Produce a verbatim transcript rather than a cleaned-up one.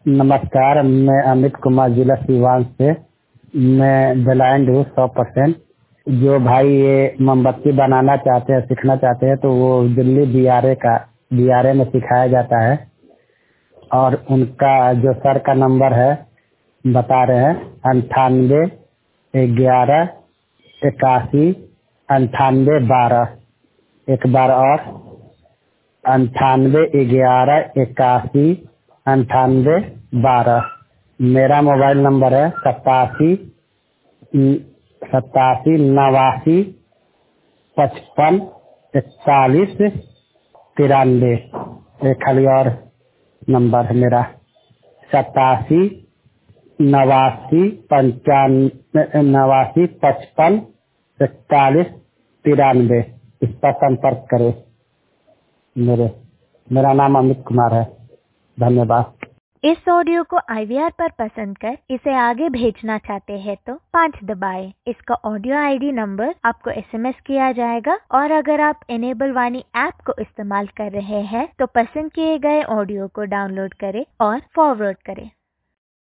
नमस्कार, मैं अमित कुमार, जिला सीवान से। मैं ब्लाइंड हूँ सौ परसेंट। जो भाई ये मोमबत्ती बनाना चाहते हैं, सीखना चाहते हैं, तो वो दिल्ली बी आर ए का बी आर ए में सिखाया जाता है। और उनका जो सर का नंबर है बता रहे हैं, अंठानवे ग्यारह इक्यासी अंठानवे बारह। एक बार और, अंठानवे ग्यारह इक्यासी अंठानवे बारह। मेरा मोबाइल नंबर है सतासी सतासी नवासी पचपन इकतालीस तिरानवे। एक खाली और नंबर है मेरा, सतासी नवासी पंचानवे नवासी पचपन इकतालीस तिरानवे। इस पर संपर्क करें। मेरे मेरा नाम अमित कुमार है। धन्यवाद। इस ऑडियो को आई वी आर पर पसंद कर इसे आगे भेजना चाहते हैं तो पाँच दबाएं। इसका ऑडियो आई डी नंबर आपको एस एम एस किया जाएगा। और अगर आप इनेबल वाणी ऐप को इस्तेमाल कर रहे हैं तो पसंद किए गए ऑडियो को डाउनलोड करें और फॉरवर्ड करें।